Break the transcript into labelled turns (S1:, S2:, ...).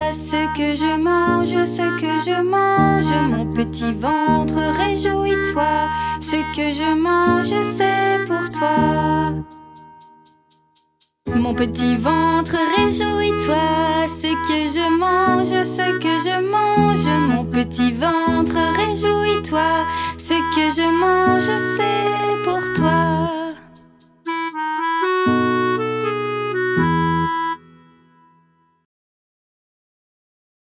S1: ce que je mange, ce que je mange. Mon petit ventre, réjouis-toi. Ce que je mange, c'est pour toi. Mon petit ventre, réjouis-toi. Ce que je mange, ce que je mange. Mon petit ventre, réjouis-toi. Ce que je mange, c'est